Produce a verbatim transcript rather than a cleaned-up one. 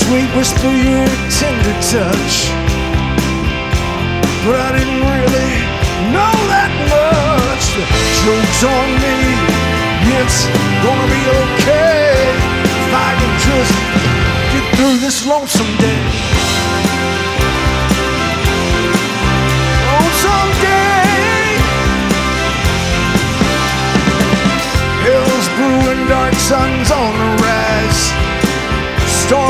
sweet whisper, your tender touch. But I didn't really know that much. The joke's on me, it's gonna be okay if I can just get through this lonesome day. Lonesome day. Hell's brewing, dark sun's on